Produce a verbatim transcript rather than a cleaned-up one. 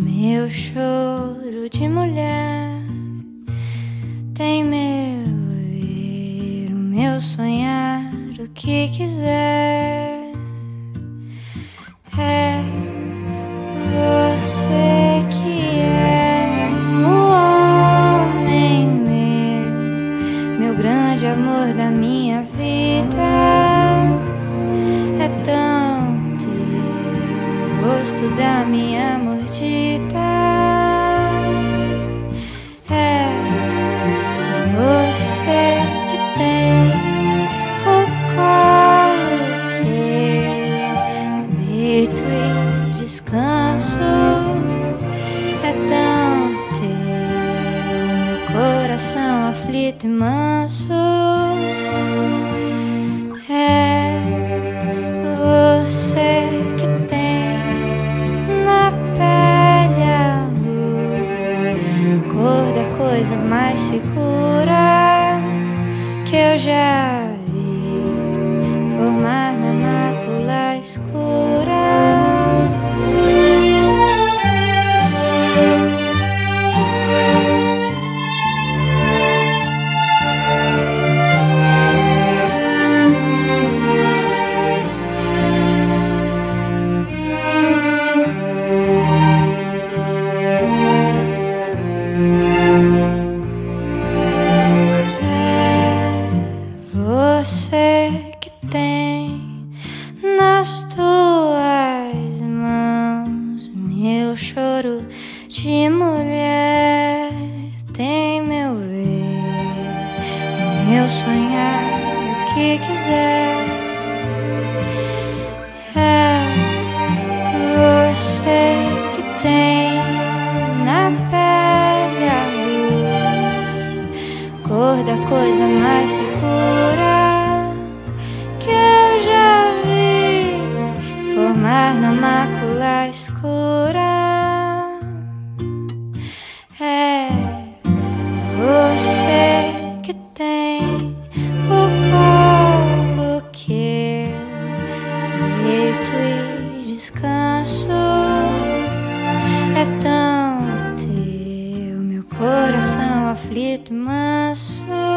meu choro de mulher, tem meu ver, o meu sonhar, o que quiser. É você que é o homem meu, meu grande amor da minha vida. É tão teu o rosto da minha mordida. É você que tem o colo que eu deito e descanso. É tão teu meu coração aflito e manso. É você que tem na pele a luz, cor da coisa mais segura que eu já vi formar na mácula escura. Você que tem nas tuas mãos meu choro de mulher, tem meu ver, meu sonhar, o que quiser. É você que tem na pele a luz, cor da coisa mais segura que eu já vi formar na mácula escura. É você que tem o colo que eu deito e descanso. É tão teu meu coração aflito e manso.